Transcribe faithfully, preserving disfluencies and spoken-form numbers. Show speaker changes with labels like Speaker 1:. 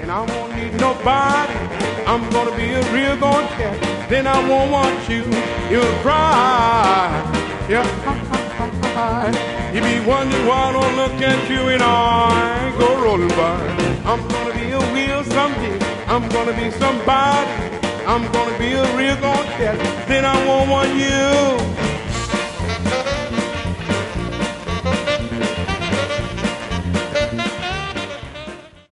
Speaker 1: and I won't need nobody. I'm gonna be a real gonna cat. Then I won't want you. You'll cry. Yeah. You be wondering why I don't look at you and I go rolling by. I'm gonna be a wheel someday. I'm gonna be somebody. I'm gonna be a real gonna cat. Then I won't want you.